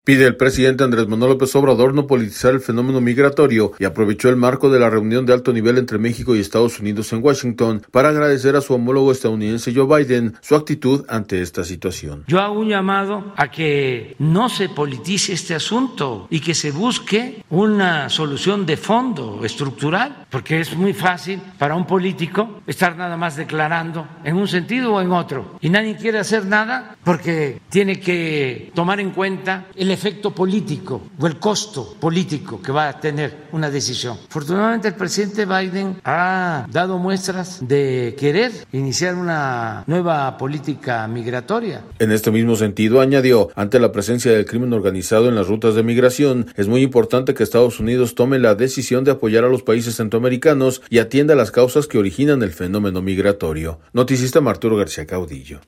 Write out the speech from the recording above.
Pide el presidente Andrés Manuel López Obrador no politizar el fenómeno migratorio y aprovechó el marco de la reunión de alto nivel entre México y Estados Unidos en Washington para agradecer a su homólogo estadounidense Joe Biden su actitud ante esta situación. Yo hago un llamado a que no se politice este asunto y que se busque una solución de fondo estructural, porque es muy fácil para un político estar nada más declarando en un sentido o en otro y nadie quiere hacer nada porque tiene que tomar en cuenta el efecto político o el costo político que va a tener una decisión. Afortunadamente el presidente Biden ha dado muestras de querer iniciar una nueva política migratoria. En este mismo sentido, añadió, ante la presencia del crimen organizado en las rutas de migración, es muy importante que Estados Unidos tome la decisión de apoyar a los países centroamericanos y atienda las causas que originan el fenómeno migratorio. Noticista Arturo García Caudillo.